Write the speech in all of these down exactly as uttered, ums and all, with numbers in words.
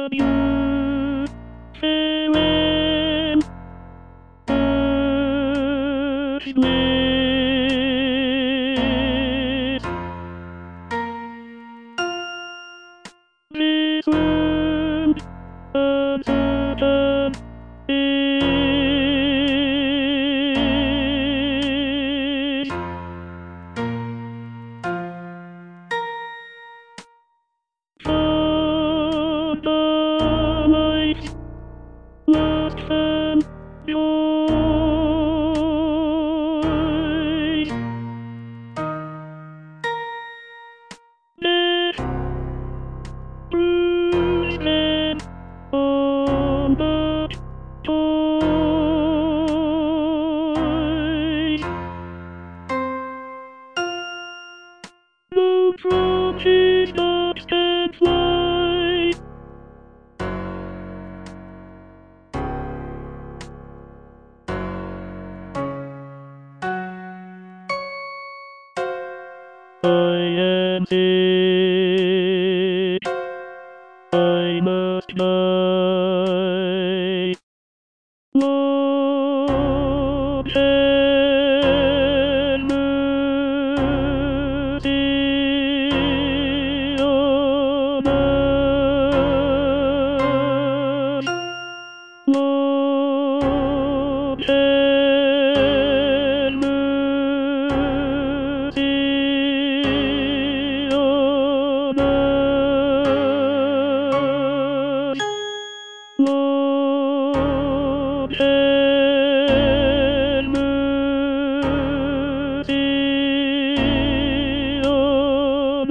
you feeling with this world uncertain is for the life lost from joy. This bruised on the toy. No promises that can fly. I am sick, I must die. Lord, have mercy on us. Lord, have mercy on us. Lord, have mercy on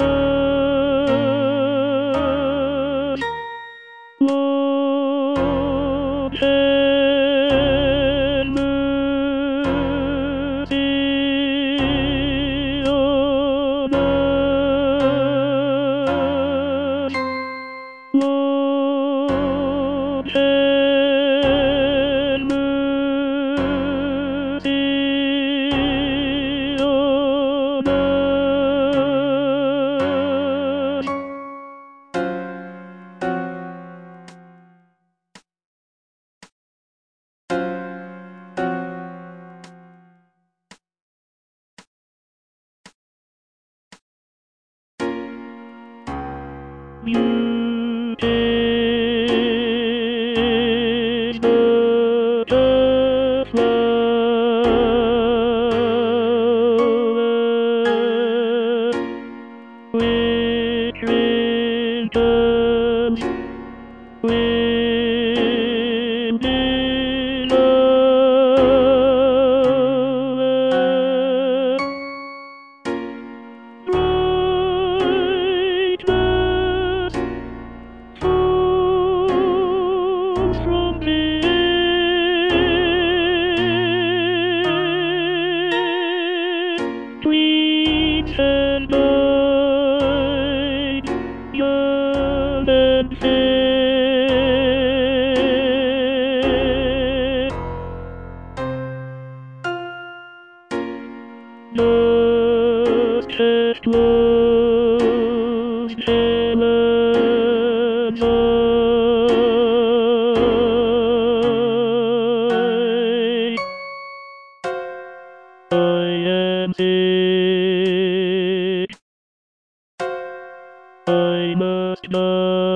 us. Lord, have mercy on us. Lord, have mercy on us. You taste the tough love which returns when beloved. Brightness falls from the air, tweets and died, young and fair. Just as closed Helen's eyes. I am sick, I must die.